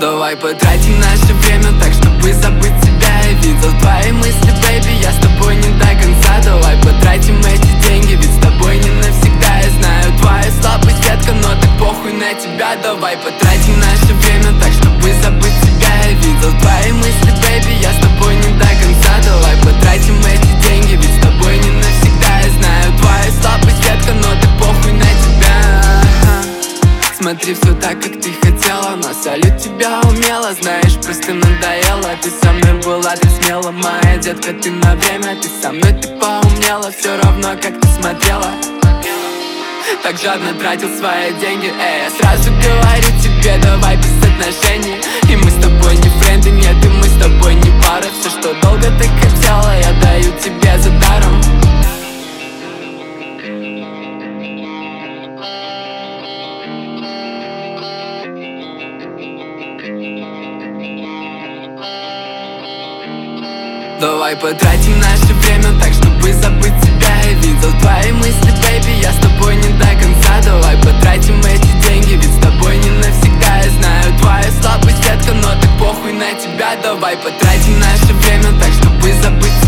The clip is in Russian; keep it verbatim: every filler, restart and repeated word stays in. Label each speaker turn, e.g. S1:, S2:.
S1: Давай потратим наше время так, чтобы забыть тебя. Я видел твои мысли, бэйби, я с тобой не до конца. Давай потратим эти деньги, ведь с тобой не навсегда. Я знаю твою слабость, детка, но так похуй на тебя. Давай потратим наше время так, чтобы забыть тебя. Я видел твои мысли, бэйби, я с тобой не до конца. Давай потратим эти деньги, ведь с тобой не навсегда. Я знаю твою слабость, детка, но так похуй на тебя. Смотри, все так, как ты хотела, но салют тебя умела. Знаешь, просто надоело. Ты со мной была так смело, моя детка, ты на время. Ты со мной, ты поумнела, все равно, как ты смотрела. Так жадно тратил свои деньги. Эй, я сразу говорю тебе, давай без отношений. И мы с тобой не френды, нет, и мы с тобой не пара. Все, что долго ты хотела, я даю тебе за даром. Давай потратим наше время так, чтобы забыть тебя. Я видел твои мысли, бэйби, я с тобой не до конца. Давай потратим эти деньги, ведь с тобой не навсегда. Я знаю твою слабость, детка, но так похуй на тебя. Давай потратим наше время так, чтобы забыть